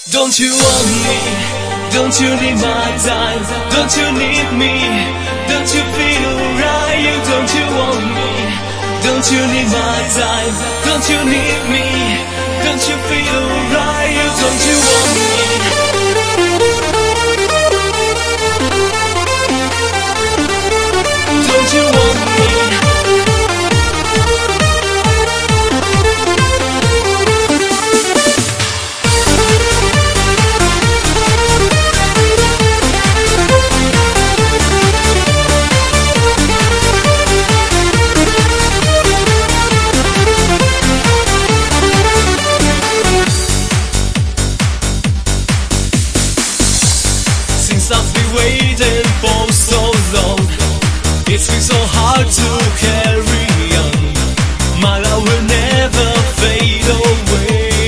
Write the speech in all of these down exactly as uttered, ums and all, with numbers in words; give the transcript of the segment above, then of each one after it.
Don't you want me? Don't you need my time? Don't you need me? Don't you feel right? You don't you want me? Don't you need my time? Don't you need me? Don't you feel right? You don't you want me? Don't you want me? I've been waiting for so long. It's been so hard to carry on. My love will never fade away.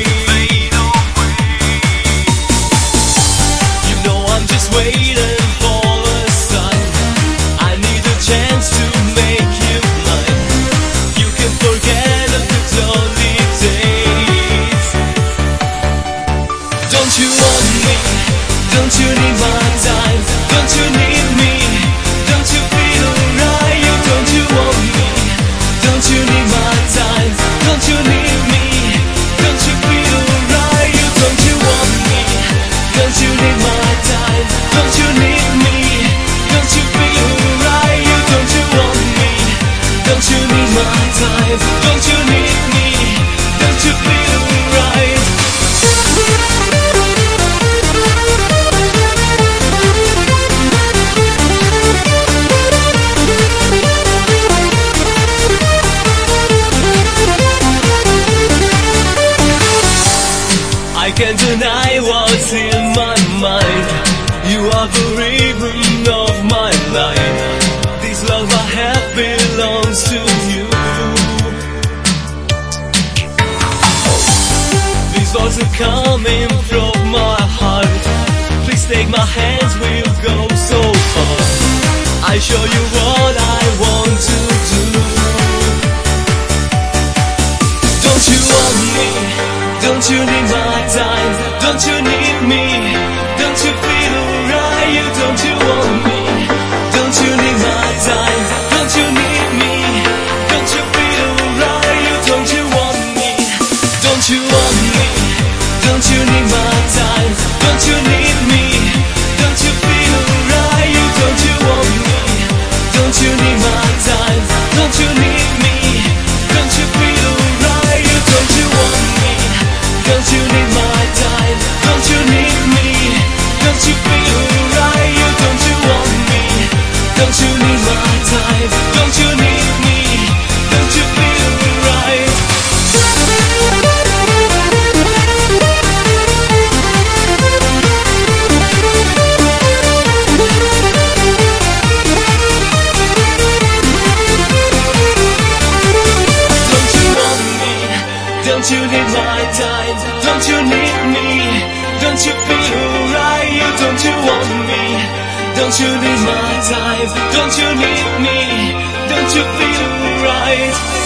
You know I'm just waiting for a sign. I need a chance to make you mine. You can forget the lonely days. Don't you want me? Don't you need my time? Don't you need me? Don't you feel right? You don't you want me? Don't you need my time? Don't you need me? Don't you feel right? You don't you want me? Don't you need my time? Don't you need me? Don't you feel right? You don't you want me? Don't you need my time? Don't you need me? Don't you feel right? I can't deny what's in my mind. You are the rhythm of my life. This love I have belongs to you. These words are coming from my heart. Please take my hands, we'll go so far. I show you what I want to do. Don't you want me? Don't you need my time? Don't you need me? Don't you feel right? You don't you want me? Don't you need my time? Don't you need me? Don't you feel right? You don't you want me? Don't you want me? Don't you need my time? Don't you need me? Don't you feel right? You don't you want me? Don't you need my time? Don't you need me? Don't you feel right? You don't you want me? Don't you need my time? Don't you need me? Don't you feel right? You don't you want me? Don't you need my time? Don't you need me? Don't you feel right? Don't you want me? Don't you need my time? Don't you need me? Don't you feel right? You don't you want me? Don't you need my time? Don't you need me? Don't you feel right?